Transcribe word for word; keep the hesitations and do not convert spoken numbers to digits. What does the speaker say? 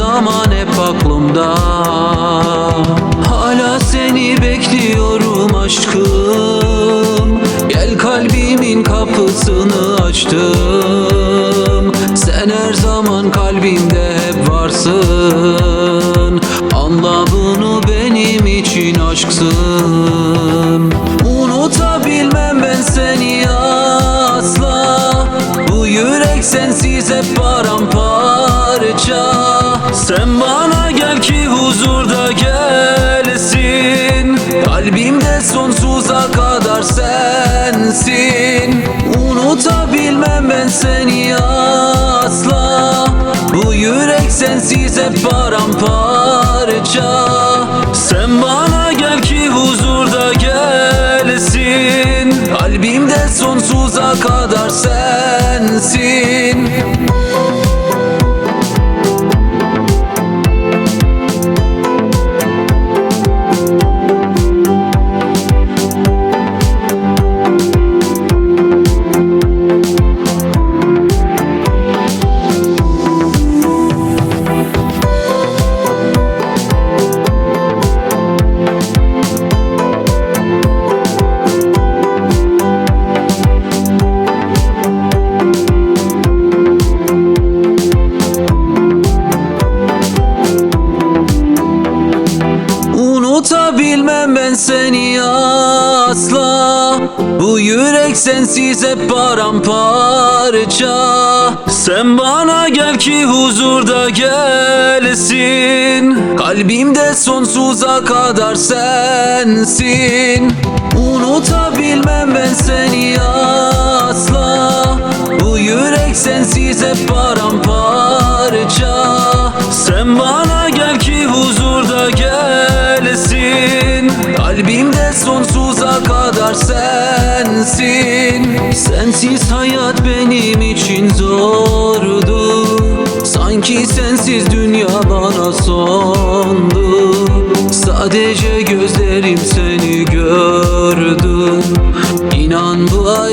zaman hep aklımda. Hala seni bekliyorum aşkım, gel kalbimin kapısını açtım. Sen her zaman kalbimde hep varsın, anla bunu benim için aşksın. Unutabilmem ben seni asla, bu yürek sensiz hep paramparça. Sen bana gel ki huzurda gelsin, kalbimde sonsuza kadar sensin. Unutabilmem ben seni asla, bu yürek sensiz hep paramparça. Sen bana gel ki huzurda gelsin, kalbimde sonsuza kadar sensin. Unutabilmem ben seni asla, bu yürek sensiz hep paramparça. Sen bana gel ki huzurda gelsin, kalbimde sonsuza kadar sensin. Unutabilmem ben seni asla, bu yürek sensiz hep paramparça. Sen bana gel ki huzurda gelsin, kalbimde sonsuza kadar sensin. Sensiz hayat benim için zordu, sanki sensiz dünya bana sondu. Sadece gözlerim seni gördü, İnan bu